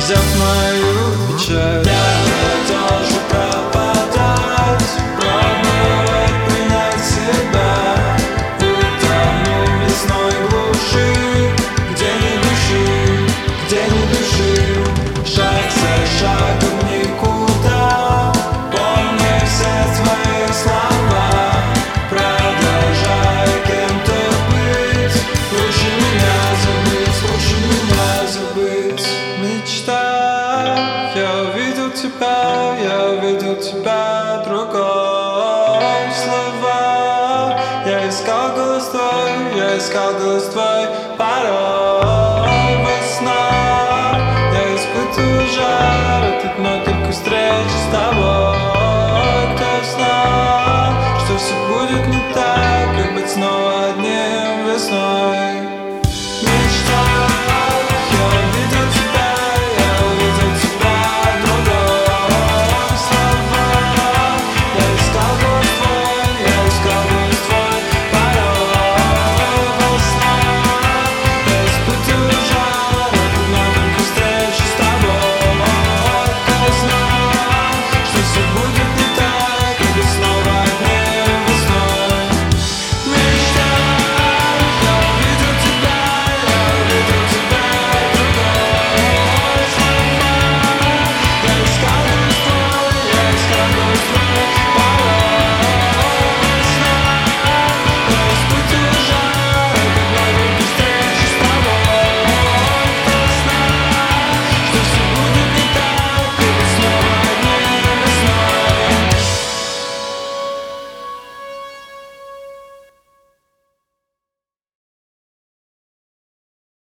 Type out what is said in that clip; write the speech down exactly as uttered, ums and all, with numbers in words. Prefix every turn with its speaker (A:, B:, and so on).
A: взяв мою печаль. Я должен пропадать, пробовать принять себя, утону в лесной глуши, где ни души, где ни души. Шаг за шагом никуда, помни все свои слова, продолжай кем-то быть. Лучше меня забыть, лучше меня забыть. Мечта, я увидел тебя, я увидел тебя другой. Слова, я искал голос твой, я искал голос твой.